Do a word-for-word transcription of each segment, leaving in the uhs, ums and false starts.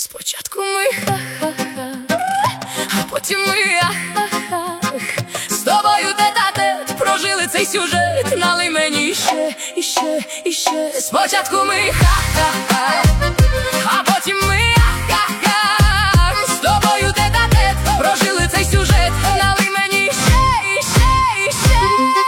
Спочатку ми ха-ха-ха, а потім ми ах-ах-ах. З тобою тет-а-тет прожили цей сюжет, налий мені ще, іще, іще. Спочатку ми ха-ха-ха, а потім ми ах-ах-ах. З тобою тет-а-тет прожили цей сюжет, налий мені ще, іще, іще.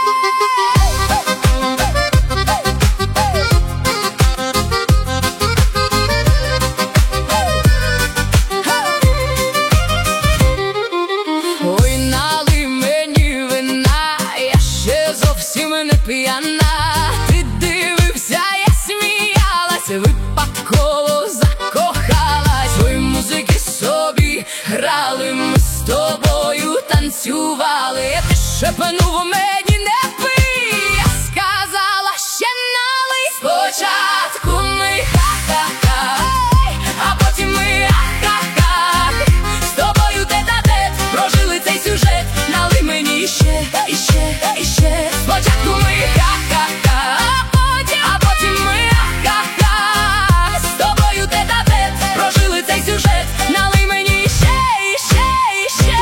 Ой, налий мені вина, я ще зовсім не п'яна. Ти дивився, я сміялась, випадково закохалась. Ой, музики собі грали, ми з тобою танцювали. Ти шепнув мені не пий, я сказала ще налий. Спочатку ми ха-ха-ха, а потім ми ах-ах-ах. З тобою тет-а-тет прожили цей сюжет, налий мені іще, іще, іще. Спочатку ми ха-ха-ха, а потім ми ах-ах-ах. З тобою тет-а-тет прожили цей сюжет, налий мені іще, іще, іще.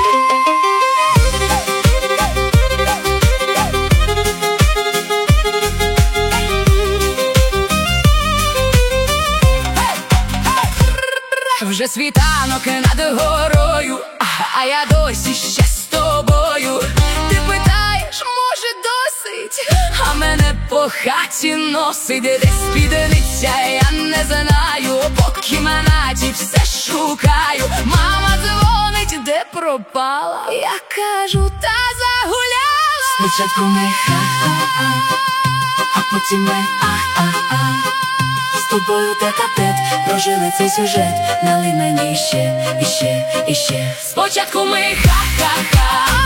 Вже світанок над горою, а я досі ще з тобою. Ти питаєш, може досить, а мене по хаті носить. Де спідниця, я не знаю, по кімнаті все шукаю. Мама дзвонить, де пропала, я кажу, та загуляла. Спочатку ми ха-ха-ха, а потім ми ах-ах-ах. З тобою тет-а-тет прожили цей сюжет, налий мені іще, іще, іще. Спочатку ми ха-ха-ха,